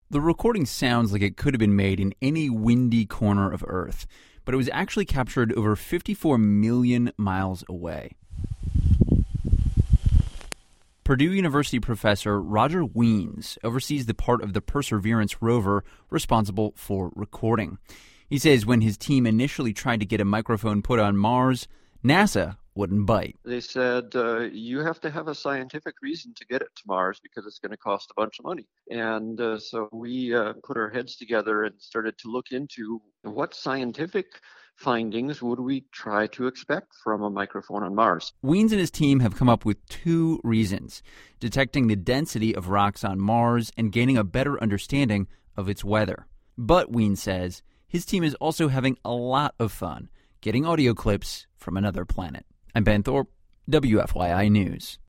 The recording sounds like it could have been made in any windy corner of Earth, but it was actually captured over 54 million miles away. Purdue University professor Roger Wiens oversees the part of the Perseverance rover responsible for recording. He says when his team initially tried to get a microphone put on Mars, NASA wouldn't bite. They said, you have to have a scientific reason to get it to Mars because it's going to cost a bunch of money. And so we put our heads together and started to look into what scientific findings would we try to expect from a microphone on Mars. Wiens and his team have come up with two reasons: detecting the density of rocks on Mars and gaining a better understanding of its weather. But Wiens says his team is also having a lot of fun getting audio clips from another planet. I'm Ben Thorpe, WFYI News.